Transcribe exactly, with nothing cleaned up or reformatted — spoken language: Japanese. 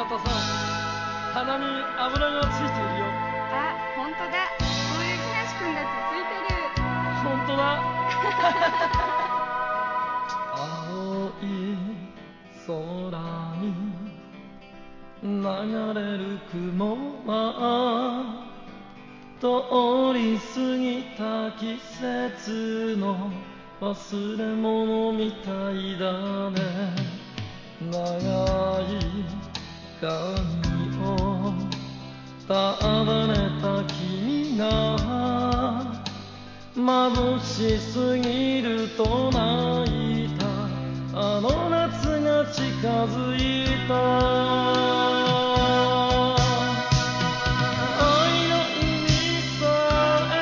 永田さん、鼻に油がついているよ。 あ、ほんとだ。そういう木梨くんだってついてる。 ほんとだ。青い空に流れる雲は通り過ぎた季節の忘れ物みたいだね。長い髪を束ねた君が眩しすぎると泣いたあの夏が近づいた。